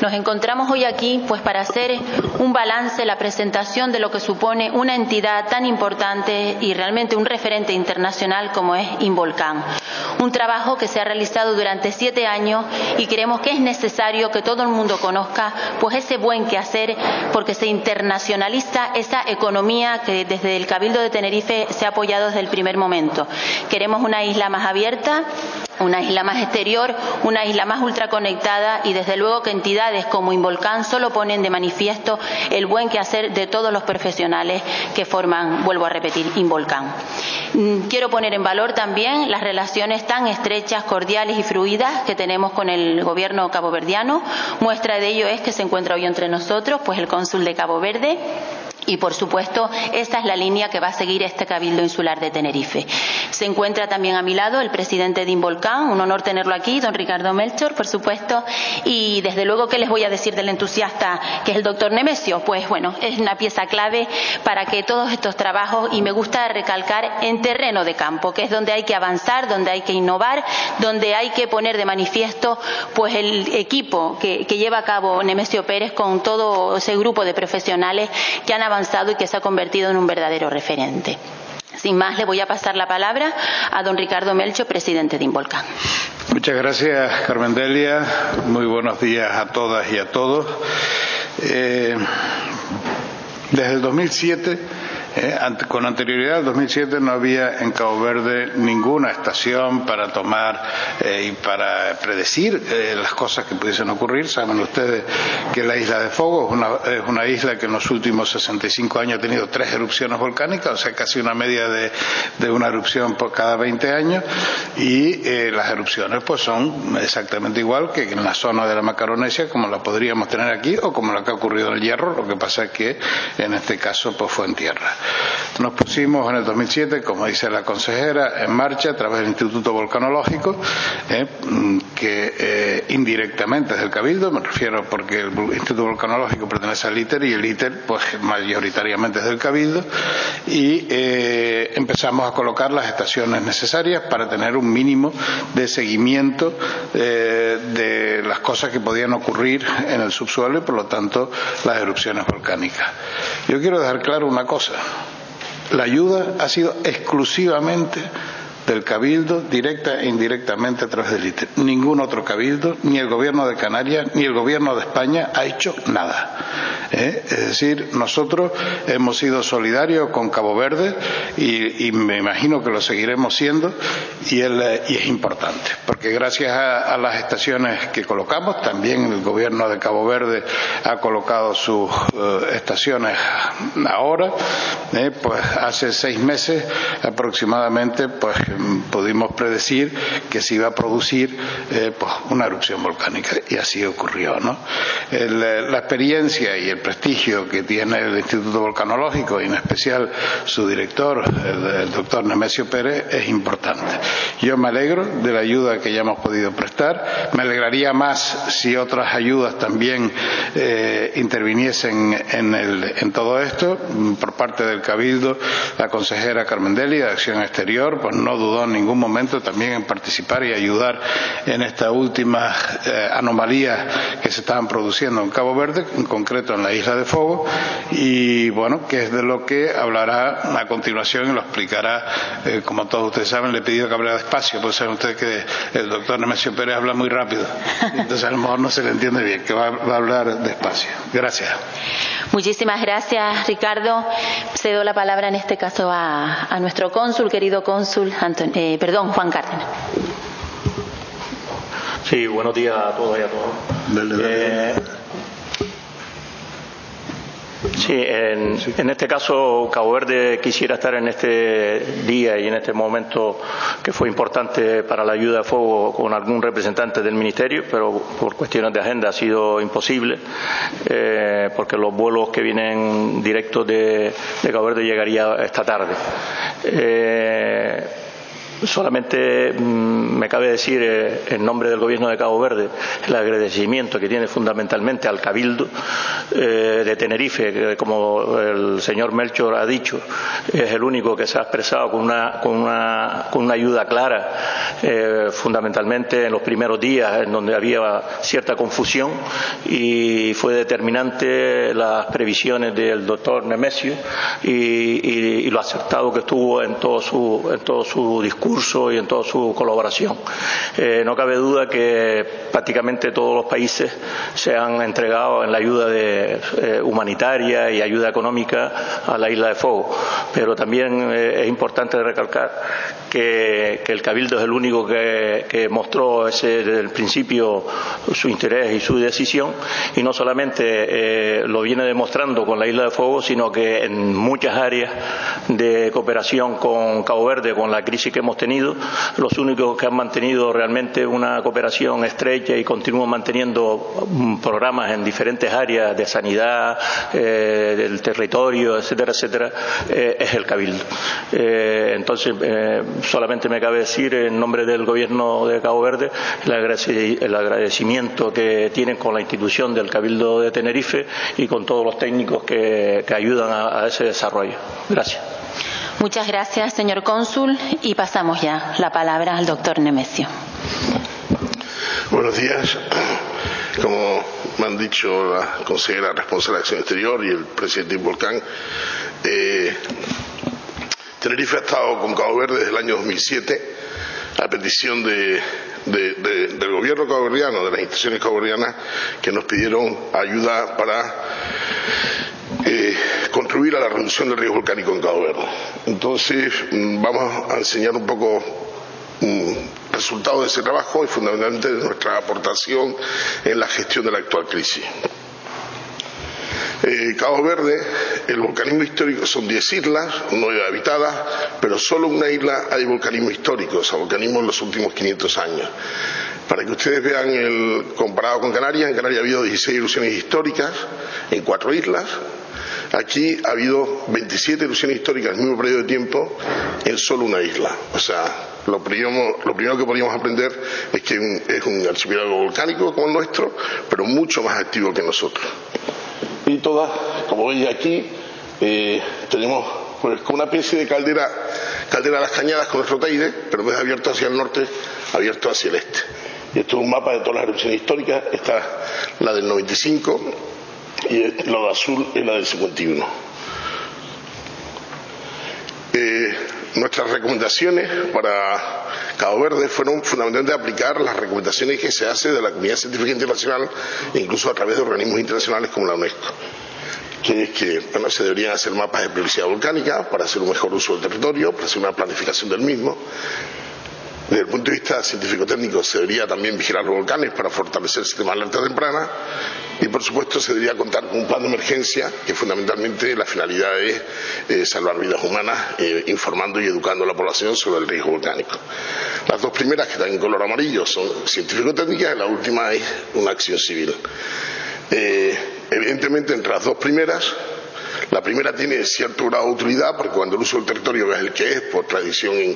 Nos encontramos hoy aquí pues para hacer un balance, la presentación de lo que supone una entidad tan importante y realmente un referente internacional como es Involcan. Un trabajo que se ha realizado durante 7 años y creemos que es necesario que todo el mundo conozca pues ese buen quehacer, porque se internacionaliza esa economía que desde el Cabildo de Tenerife se ha apoyado desde el primer momento. Queremos una isla más abierta, una isla más exterior, una isla más ultraconectada y desde luego que entidades como Involcan solo ponen de manifiesto el buen quehacer de todos los profesionales que forman, vuelvo a repetir, Involcan. Quiero poner en valor también las relaciones tan estrechas, cordiales y fluidas que tenemos con el gobierno caboverdiano. Muestra de ello es que se encuentra hoy entre nosotros pues el cónsul de Cabo Verde. Y, por supuesto, esta es la línea que va a seguir este Cabildo Insular de Tenerife. Se encuentra también a mi lado el presidente de Involcan, un honor tenerlo aquí, don Ricardo Melchor, por supuesto. Y, desde luego, ¿qué les voy a decir del entusiasta que es el doctor Nemesio? Pues, bueno, es una pieza clave para que todos estos trabajos, y me gusta recalcar, en terreno de campo, que es donde hay que avanzar, donde hay que innovar, donde hay que poner de manifiesto pues el equipo que lleva a cabo Nemesio Pérez con todo ese grupo de profesionales que han avanzado y que se ha convertido en un verdadero referente. Sin más, le voy a pasar la palabra a don Ricardo Melchor, presidente de Involcan. Muchas gracias, Carmen Delia. Muy buenos días a todas y a todos. Desde el 2007, con anterioridad al 2007, no había en Cabo Verde ninguna estación para tomar y para predecir las cosas que pudiesen ocurrir. Saben ustedes que la isla de Fogo es una isla que en los últimos 65 años ha tenido 3 erupciones volcánicas, o sea, casi una media de una erupción por cada 20 años, y las erupciones pues son exactamente igual que en la zona de la Macaronesia, como la podríamos tener aquí o como la que ha ocurrido en el Hierro. Lo que pasa es que en este caso pues fue en tierra. Nos pusimos en el 2007, como dice la consejera, en marcha a través del Instituto Volcanológico, que indirectamente es del Cabildo, me refiero porque el Instituto Volcanológico pertenece al ITER y el ITER pues mayoritariamente es del Cabildo, y empezamos a colocar las estaciones necesarias para tener un mínimo de seguimiento de las cosas que podían ocurrir en el subsuelo y por lo tanto las erupciones volcánicas. Yo quiero dejar claro una cosa: la ayuda ha sido exclusivamente del Cabildo, directa e indirectamente a través del ITER. Ningún otro Cabildo, ni el Gobierno de Canarias, ni el Gobierno de España ha hecho nada. Es decir, nosotros hemos sido solidarios con Cabo Verde y me imagino que lo seguiremos siendo, y es importante, porque gracias a las estaciones que colocamos, también el Gobierno de Cabo Verde ha colocado sus estaciones ahora, pues hace 6 meses aproximadamente, pues pudimos predecir que se iba a producir pues una erupción volcánica, y así ocurrió, ¿no? La experiencia y el prestigio que tiene el Instituto Volcanológico, y en especial su director, el doctor Nemesio Pérez, es importante. Yo me alegro de la ayuda que ya hemos podido prestar. Me alegraría más si otras ayudas también interviniesen en todo esto. Por parte del Cabildo, la consejera Carmen Delia, de Acción Exterior, pues no dudó en ningún momento también en participar y ayudar en estas últimas anomalías que se estaban produciendo en Cabo Verde, en concreto en la isla de Fogo, y bueno, que es de lo que hablará a continuación y lo explicará. Como todos ustedes saben, le he pedido que hablara despacio, porque saben ustedes que el doctor Nemesio Pérez habla muy rápido, entonces a lo mejor no se le entiende bien, que va a hablar despacio. Gracias. Muchísimas gracias, Ricardo. Cedo la palabra en este caso a nuestro cónsul, querido cónsul Juan Cárdenas. Sí, buenos días a todos y a todos. Sí, en este caso Cabo Verde quisiera estar en este día y en este momento que fue importante para la ayuda de fuego con algún representante del Ministerio, pero por cuestiones de agenda ha sido imposible, porque los vuelos que vienen directos de Cabo Verde llegarían esta tarde. Solamente me cabe decir en nombre del Gobierno de Cabo Verde el agradecimiento que tiene fundamentalmente al Cabildo de Tenerife, que como el señor Melchor ha dicho, es el único que se ha expresado con una ayuda clara, fundamentalmente en los primeros días en donde había cierta confusión, y fue determinante las previsiones del doctor Nemesio y lo acertado que estuvo en todo su discurso y en toda su colaboración. No cabe duda que prácticamente todos los países se han entregado en la ayuda humanitaria y ayuda económica a la Isla de Fogo, pero también es importante recalcar que el Cabildo es el único que mostró desde el principio su interés y su decisión, y no solamente lo viene demostrando con la Isla de Fogo, sino que en muchas áreas de cooperación con Cabo Verde, con la crisis que hemos tenido, los únicos que han mantenido realmente una cooperación estrecha y continúan manteniendo programas en diferentes áreas de sanidad, del territorio, etcétera, etcétera, es el Cabildo. Entonces, solamente me cabe decir en nombre del Gobierno de Cabo Verde el agradecimiento que tienen con la institución del Cabildo de Tenerife y con todos los técnicos que ayudan a ese desarrollo. Gracias. Muchas gracias, señor cónsul, y pasamos ya la palabra al doctor Nemesio. Buenos días. Como me han dicho la consejera responsable de Acción Exterior y el presidente Involcán, Tenerife ha estado con Cabo Verde desde el año 2007 a petición del gobierno caboverdiano, de las instituciones caboverdianas, que nos pidieron ayuda para contribuir a la reducción del riesgo volcánico en Cabo Verde. Entonces, vamos a enseñar un poco resultados de ese trabajo y fundamentalmente de nuestra aportación en la gestión de la actual crisis. Cabo Verde, el volcanismo histórico son 10 islas, 9 habitadas, pero solo una isla hay volcanismo histórico, o sea, volcanismo en los últimos 500 años. Para que ustedes vean, comparado con Canarias, en Canarias ha habido 16 erupciones históricas en 4 islas. Aquí ha habido 27 erupciones históricas en el mismo periodo de tiempo en solo una isla. O sea, lo primero que podríamos aprender es que es un archipiélago volcánico como el nuestro, pero mucho más activo que nosotros. Y todas, como veis aquí, tenemos pues como una especie de caldera de las Cañadas con nuestro Teide, pero en vez de abierto hacia el norte, abierto hacia el este. Y esto es un mapa de todas las erupciones históricas. Está la del 95 y lo de azul es la del 51. Nuestras recomendaciones para Cabo Verde fueron fundamentalmente aplicar las recomendaciones que se hace de la comunidad científica internacional e incluso a través de organismos internacionales como la UNESCO, que es que se deberían hacer mapas de periodicidad volcánica para hacer un mejor uso del territorio, para hacer una planificación del mismo. Desde el punto de vista científico-técnico se debería también vigilar los volcanes para fortalecer el sistema de alerta temprana y por supuesto se debería contar con un plan de emergencia que fundamentalmente la finalidad es salvar vidas humanas, informando y educando a la población sobre el riesgo volcánico. Las dos primeras, que están en color amarillo, son científico-técnicas y la última es una acción civil. Evidentemente entre las dos primeras, la primera tiene cierto grado de utilidad porque cuando el uso del territorio es el que es, por tradición,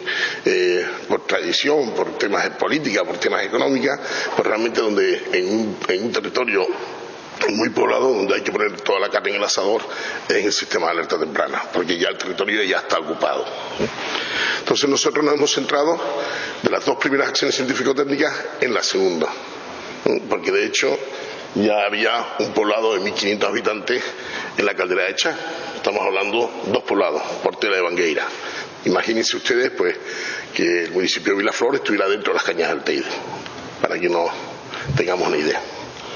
por temas de política, por temas económicos, pues realmente donde en un territorio muy poblado, donde hay que poner toda la carne en el asador, es en el sistema de alerta temprana, porque ya el territorio ya está ocupado. Entonces nosotros nos hemos centrado de las dos primeras acciones científico-técnicas en la segunda, porque de hecho ya había un poblado de 1.500 habitantes en la caldera de Chá. Estamos hablando de 2 poblados, Portela y Bangueira. Imagínense ustedes pues que el municipio de Vilaflor estuviera dentro de las Cañadas del Teide, para que no tengamos una idea.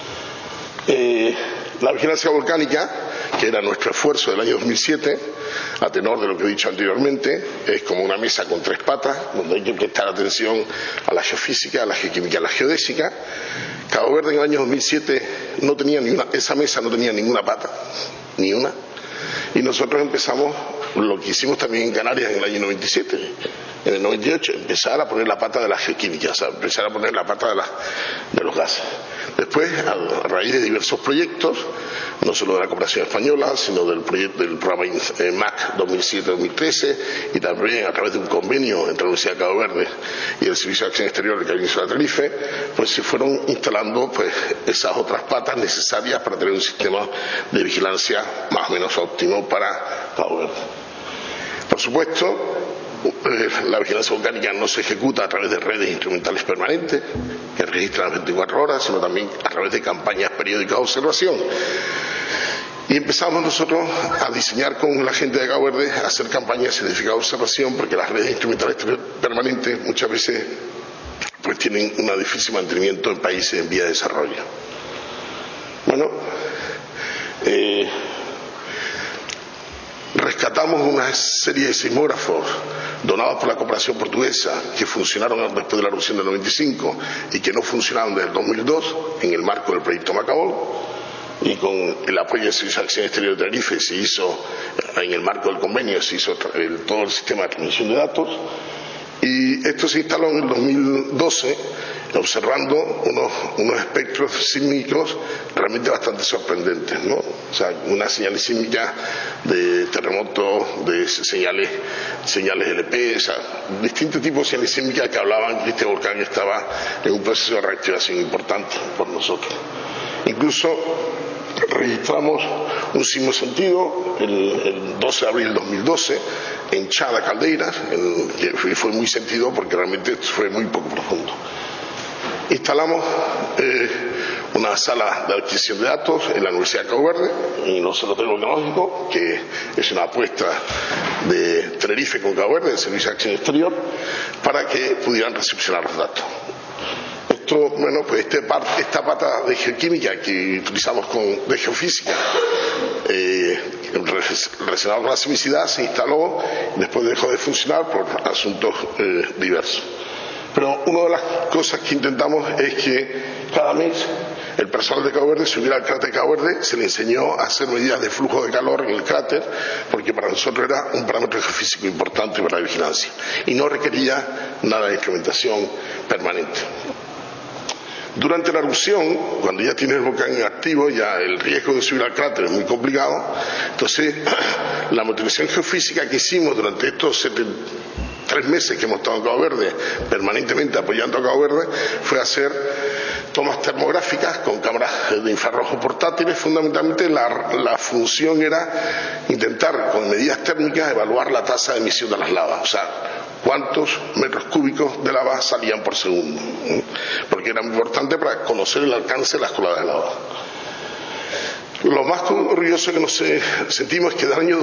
La vigilancia volcánica, que era nuestro esfuerzo del año 2007, a tenor de lo que he dicho anteriormente, es como una mesa con 3 patas, donde hay que prestar atención a la geofísica, a la geoquímica, a la geodésica. Cabo Verde en el año 2007 no tenía esa mesa no tenía ninguna pata, ni una. Y nosotros empezamos lo que hicimos también en Canarias en el año 97, en el 98, empezar a poner la pata de la geoquímica, o sea, empezar a poner la pata de los gases. Después, a raíz de diversos proyectos, no solo de la cooperación española, sino del programa MAC 2007-2013 y también a través de un convenio entre la Universidad de Cabo Verde y el Servicio de Acción Exterior del Cabo Insular Tenerife, pues se fueron instalando pues esas otras patas necesarias para tener un sistema de vigilancia más o menos óptimo para Cabo Verde. Por supuesto, la vigilancia volcánica no se ejecuta a través de redes instrumentales permanentes que registran las 24 horas, sino también a través de campañas periódicas de observación. Y empezamos nosotros a diseñar con la gente de Cabo Verde a hacer campañas certificadas de observación, porque las redes instrumentales permanentes muchas veces pues tienen un difícil mantenimiento en países en vía de desarrollo. Bueno, rescatamos una serie de sismógrafos donados por la cooperación portuguesa que funcionaron después de la erupción del 95 y que no funcionaron desde el 2002 en el marco del proyecto Macabol, y con el apoyo del Servicio de Acción Exterior de Tenerife se hizo, en el marco del convenio, se hizo todo el sistema de transmisión de datos, y esto se instaló en el 2012 observando unos espectros sísmicos realmente bastante sorprendentes, ¿no? O sea, una señal sísmica de terremotos, de señales LP, o sea, distintos tipos de señales sísmicas que hablaban que este volcán estaba en un proceso de reactivación importante por nosotros. Incluso registramos un sismo sentido el 12 de abril del 2012 en Chada Caldeiras, que fue muy sentido porque realmente fue muy poco profundo. Instalamos una sala de adquisición de datos en la Universidad de Cabo Verde, en el Observatorio Volcanológico, que es una apuesta de Tenerife con Cabo Verde, del Servicio de Acción Exterior, para que pudieran recepcionar los datos. Bueno, pues esta pata de geoquímica que utilizamos de geofísica relacionado con la sismicidad se instaló, después dejó de funcionar por asuntos diversos. Pero una de las cosas que intentamos es que cada mes el personal de Cabo Verde se uniera al cráter de Cabo Verde, se le enseñó a hacer medidas de flujo de calor en el cráter, porque para nosotros era un parámetro geofísico importante para la vigilancia y no requería nada de instrumentación permanente. Durante la erupción, cuando ya tiene el volcán activo, ya el riesgo de subir al cráter es muy complicado. Entonces, la motivación geofísica que hicimos durante estos 3 meses que hemos estado en Cabo Verde, permanentemente apoyando a Cabo Verde, fue hacer tomas termográficas con cámaras de infrarrojo portátiles. Fundamentalmente la función era intentar, con medidas térmicas, evaluar la tasa de emisión de las lavas. O sea, cuántos metros cúbicos de lava salían por segundo, porque era muy importante para conocer el alcance de las coladas de lava. Lo más orgulloso que nos sentimos es que desde el año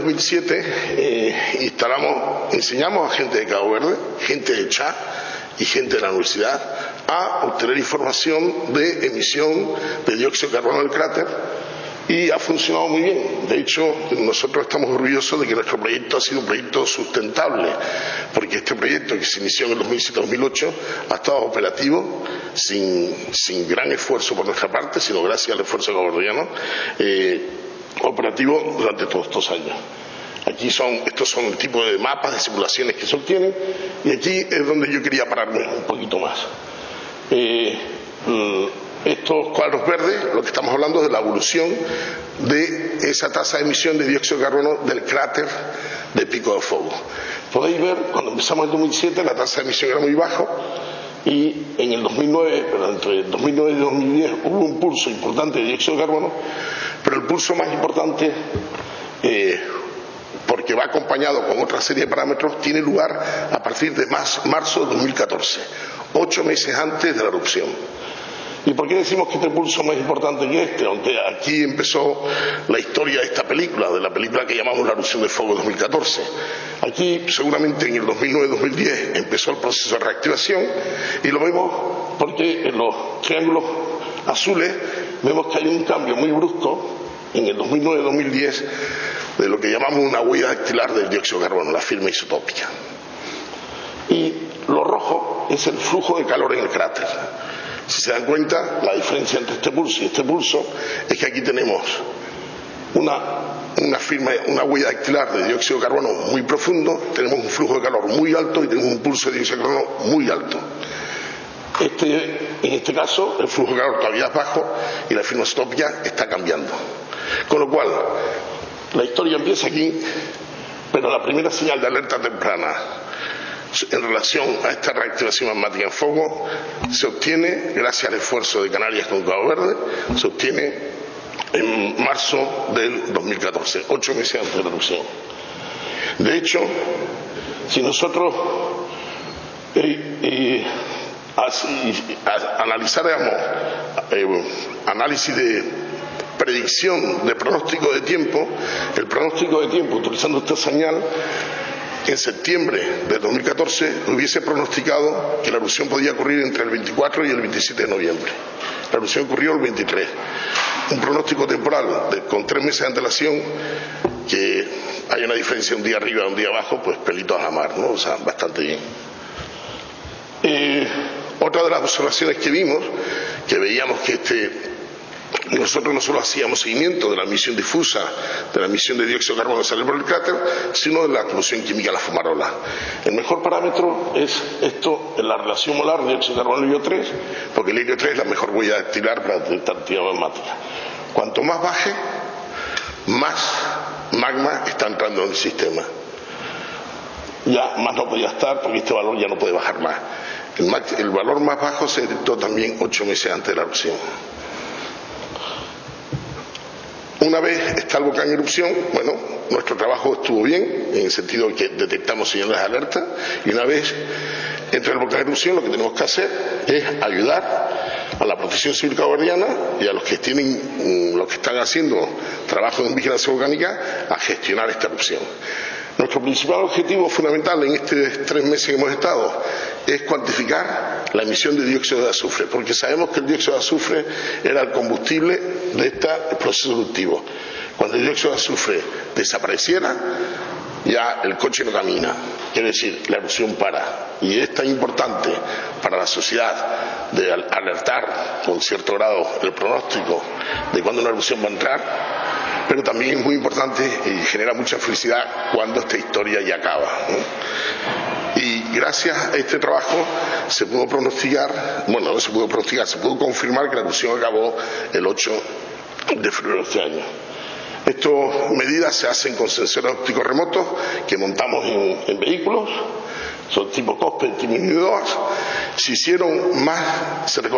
2007 enseñamos a gente de Cabo Verde, gente de CHA y gente de la universidad a obtener información de emisión de dióxido de carbono del cráter, y ha funcionado muy bien. De hecho, nosotros estamos orgullosos de que nuestro proyecto ha sido un proyecto sustentable, porque este proyecto, que se inició en el 2007-2008, ha estado operativo sin gran esfuerzo por nuestra parte, sino gracias al esfuerzo cabordiano, operativo durante todos estos años. Estos son el tipo de mapas de simulaciones que se obtienen, y aquí es donde yo quería pararme un poquito más. Estos cuadros verdes, lo que estamos hablando es de la evolución de esa tasa de emisión de dióxido de carbono del cráter de Pico de Fuego. Podéis ver, cuando empezamos en 2007 la tasa de emisión era muy baja, y en el 2009, pero entre 2009 y 2010 hubo un pulso importante de dióxido de carbono, pero el pulso más importante, porque va acompañado con otra serie de parámetros, tiene lugar a partir de marzo de 2014, 8 meses antes de la erupción. ¿Y por qué decimos que este pulso es más importante que este? Aunque aquí empezó la historia de esta película, de la película que llamamos La erupción de fuego 2014. Aquí seguramente en el 2009-2010 empezó el proceso de reactivación, y lo vemos porque en los triángulos azules vemos que hay un cambio muy brusco en el 2009-2010 de lo que llamamos una huella dactilar del dióxido de carbono, la firma isotópica. Y lo rojo es el flujo de calor en el cráter. Si se dan cuenta, la diferencia entre este pulso y este pulso es que aquí tenemos una huella dactilar de dióxido de carbono muy profundo, tenemos un flujo de calor muy alto y tenemos un pulso de dióxido de carbono muy alto. En este caso, el flujo de calor todavía es bajo y la firmoscopia está cambiando. Con lo cual, la historia empieza aquí, pero la primera señal de alerta temprana en relación a esta reactivación magmática en fuego se obtiene, gracias al esfuerzo de Canarias con Cabo Verde, se obtiene en marzo del 2014, 8 meses antes de la erupción. De hecho, si nosotros analizáramos análisis de predicción de pronóstico de tiempo, el pronóstico de tiempo utilizando esta señal, en septiembre de 2014 hubiese pronosticado que la erupción podía ocurrir entre el 24 y el 27 de noviembre. La erupción ocurrió el 23. Un pronóstico temporal con 3 meses de antelación, que hay una diferencia un día arriba, un día abajo, pues pelitos a la mar, ¿no? O sea, bastante bien. Otra de las observaciones que vimos, que veíamos que nosotros no solo hacíamos seguimiento de la emisión difusa, de la emisión de dióxido de carbono que sale por el cráter, sino de la combustión química de la fumarola. El mejor parámetro es esto, en la relación molar de dióxido de carbono y helio 3, porque el helio 3 es la mejor huella dactilar para detectar actividad magmática. Cuanto más baje, más magma está entrando en el sistema. Ya más no podía estar, porque este valor ya no puede bajar más. El valor más bajo se detectó también 8 meses antes de la erupción. Una vez está el volcán en erupción, bueno, nuestro trabajo estuvo bien, en el sentido de que detectamos señales de alerta, y una vez entra el volcán en erupción, lo que tenemos que hacer es ayudar a la Protección Civil caboverdiana y a los que están haciendo trabajo en vigilancia volcánica a gestionar esta erupción. Nuestro principal objetivo fundamental en estos 3 meses que hemos estado es cuantificar la emisión de dióxido de azufre, porque sabemos que el dióxido de azufre era el combustible de este proceso eruptivo. Cuando el dióxido de azufre desapareciera, ya el coche no camina, quiere decir, la erupción para. Y es tan importante para la sociedad de alertar con cierto grado el pronóstico de cuándo una erupción va a entrar, pero también es muy importante y genera mucha felicidad cuando esta historia ya acaba, ¿no? Y gracias a este trabajo se pudo pronosticar, bueno, no se pudo pronosticar, se pudo confirmar que la erupción acabó el 8 de febrero de este año. Estas medidas se hacen con sensores ópticos remotos que montamos en vehículos, son tipo cockpit individuales. Se hicieron más de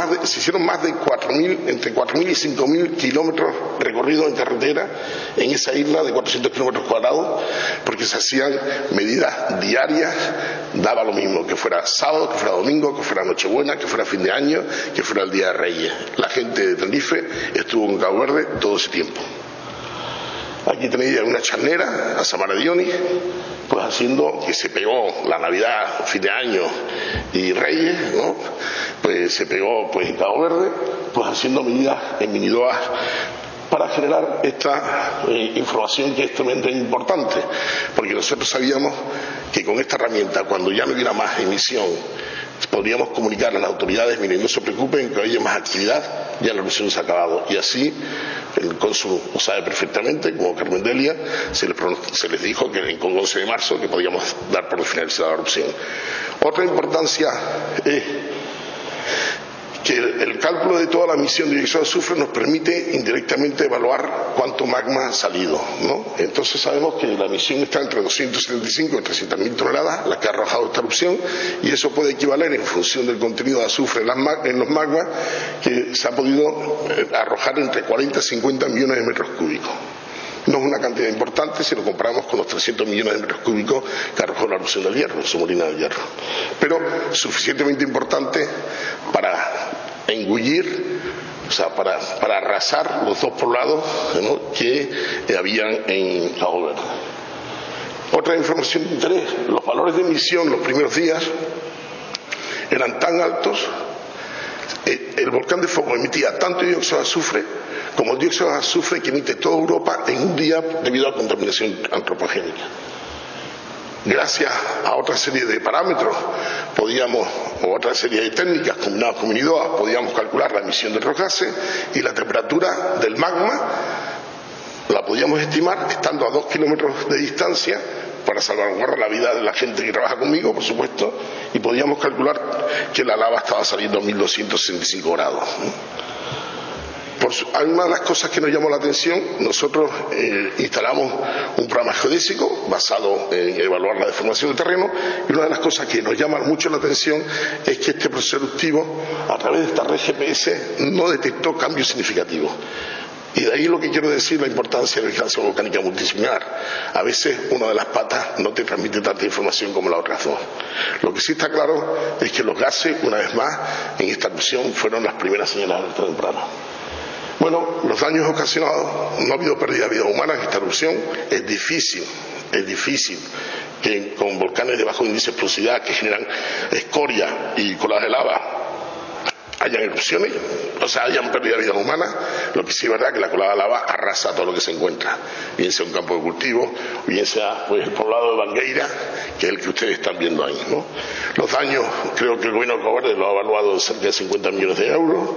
4.000, entre 4.000 y 5.000 kilómetros recorridos en carretera en esa isla de 400 kilómetros cuadrados, porque se hacían medidas diarias, daba lo mismo, que fuera sábado, que fuera domingo, que fuera Nochebuena, que fuera fin de año, que fuera el Día de Reyes. La gente de Tenerife estuvo en Cabo Verde todo ese tiempo. Aquí tenéis una charnera, a Samaradioni, pues haciendo que se pegó la Navidad, fin de año y Reyes, ¿no? Pues se pegó pues en Cabo Verde, pues haciendo medidas en minidoas para generar esta información que es tremendamente importante, porque nosotros sabíamos que con esta herramienta, cuando ya no hubiera más emisión, podríamos comunicar a las autoridades: miren, no se preocupen, que haya más actividad, ya la erupción se ha acabado. Y así el cónsul lo sabe perfectamente, como Carmen Delia, se les dijo que con 11 de marzo que podíamos dar por finalizada la erupción. Otra importancia es que el cálculo de toda la emisión de dióxido de azufre nos permite indirectamente evaluar cuánto magma ha salido, ¿no? Entonces sabemos que la emisión está entre 275 y 300.000 toneladas, la que ha arrojado esta erupción, y eso puede equivaler, en función del contenido de azufre en los magmas, que se ha podido arrojar entre 40 y 50 millones de metros cúbicos. No es una cantidad importante si lo comparamos con los 300 millones de metros cúbicos que arrojó la erupción del Hierro, la submarina del Hierro. Pero suficientemente importante para engullir, o sea, para arrasar los dos poblados, ¿no?, que habían en Cabo Verde. Otra información de interés: los valores de emisión los primeros días eran tan altos, el volcán de Fogo emitía tanto dióxido de azufre como el dióxido de azufre que emite toda Europa en un día debido a la contaminación antropogénica. Gracias a otra serie de parámetros o otra serie de técnicas combinadas con minidoas, podíamos calcular la emisión de los gases, y la temperatura del magma la podíamos estimar estando a 2 kilómetros de distancia para salvaguardar la vida de la gente que trabaja conmigo, por supuesto, y podíamos calcular que la lava estaba saliendo a 1265 grados. Una de las cosas que nos llamó la atención, nosotros instalamos un programa geodésico basado en evaluar la deformación del terreno, y una de las cosas que nos llama mucho la atención es que este proceso eruptivo, a través de esta red GPS, no detectó cambios significativos. Y de ahí lo que quiero decir, la importancia de la vigilancia volcánica multidisciplinar. A veces una de las patas no te transmite tanta información como las otras dos. Lo que sí está claro es que los gases, una vez más, en esta erupción fueron las primeras señales de alerta temprana. Bueno, los daños ocasionados, no ha habido pérdida de vidas humanas en esta erupción. Es difícil que con volcanes de bajo índice de explosividad que generan escoria y colas de lava hayan erupciones, o sea, hayan pérdida de vidas humanas. Lo que sí es verdad que la colada de lava arrasa todo lo que se encuentra, bien sea un campo de cultivo, bien sea pues, el poblado de Bangueira, que es el que ustedes están viendo ahí, ¿no? Los daños, creo que el gobierno de Cabo Verde lo ha evaluado en cerca de 50 millones de euros.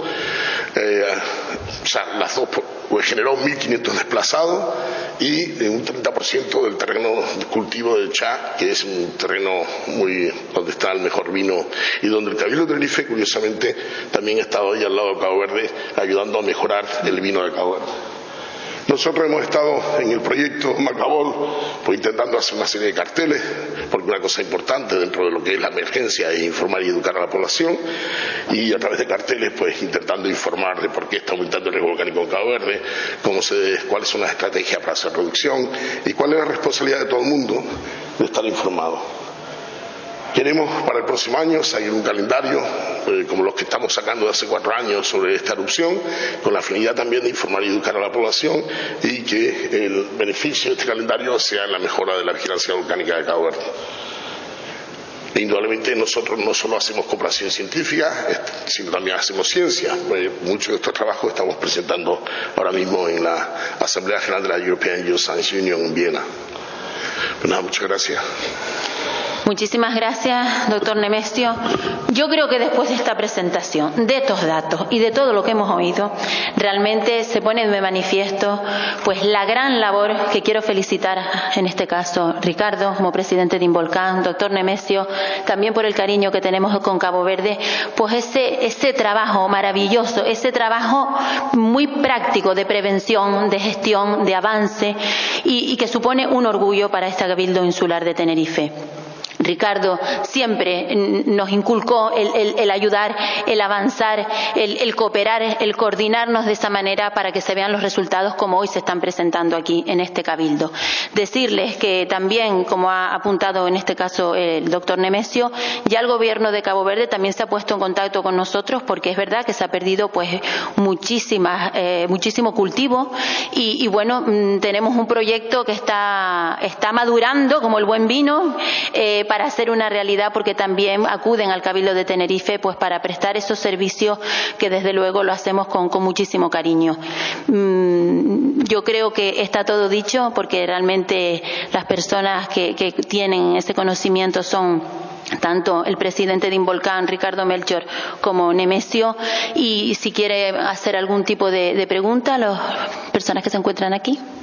O sea, las dos pues, generó 1.500 desplazados y un 30% del terreno de cultivo del Chá, que es un terreno donde está el mejor vino y donde el Cabildo de Tenerife, curiosamente, también ha estado ahí al lado de Cabo Verde ayudando a mejorar el vino de Cabo Verde. Nosotros hemos estado en el proyecto Macabol pues intentando hacer una serie de carteles, porque una cosa importante dentro de lo que es la emergencia es informar y educar a la población, y a través de carteles pues intentando informar de por qué está aumentando el riesgo volcánico en Cabo Verde, cuáles son las estrategias para hacer reducción y cuál es la responsabilidad de todo el mundo de estar informado. Queremos para el próximo año seguir un calendario como los que estamos sacando de hace 4 años sobre esta erupción, con la finalidad también de informar y educar a la población y que el beneficio de este calendario sea la mejora de la vigilancia volcánica de Cabo Verde. E indudablemente nosotros no solo hacemos cooperación científica, sino también hacemos ciencia. Muchos de estos trabajos estamos presentando ahora mismo en la Asamblea General de la European Geoscience Union en Viena. Pues nada, muchas gracias. Muchísimas gracias, doctor Nemesio. Yo creo que después de esta presentación, de estos datos y de todo lo que hemos oído, realmente se pone de manifiesto pues la gran labor que quiero felicitar, en este caso, Ricardo, como presidente de Involcán, doctor Nemesio, también por el cariño que tenemos con Cabo Verde, pues ese trabajo maravilloso, ese trabajo muy práctico de prevención, de gestión, de avance y que supone un orgullo para este Cabildo Insular de Tenerife. Ricardo siempre nos inculcó el ayudar, el avanzar, el cooperar, el coordinarnos de esa manera para que se vean los resultados como hoy se están presentando aquí en este Cabildo. Decirles que también, como ha apuntado en este caso el doctor Nemesio, ya el gobierno de Cabo Verde también se ha puesto en contacto con nosotros porque es verdad que se ha perdido pues muchísimo cultivo y bueno, tenemos un proyecto que está madurando como el buen vino para hacer una realidad, porque también acuden al Cabildo de Tenerife pues para prestar esos servicios que desde luego lo hacemos con muchísimo cariño. Yo creo que está todo dicho porque realmente las personas que tienen ese conocimiento son tanto el presidente de Involcán, Ricardo Melchor, como Nemesio, y si quiere hacer algún tipo de pregunta a las personas que se encuentran aquí.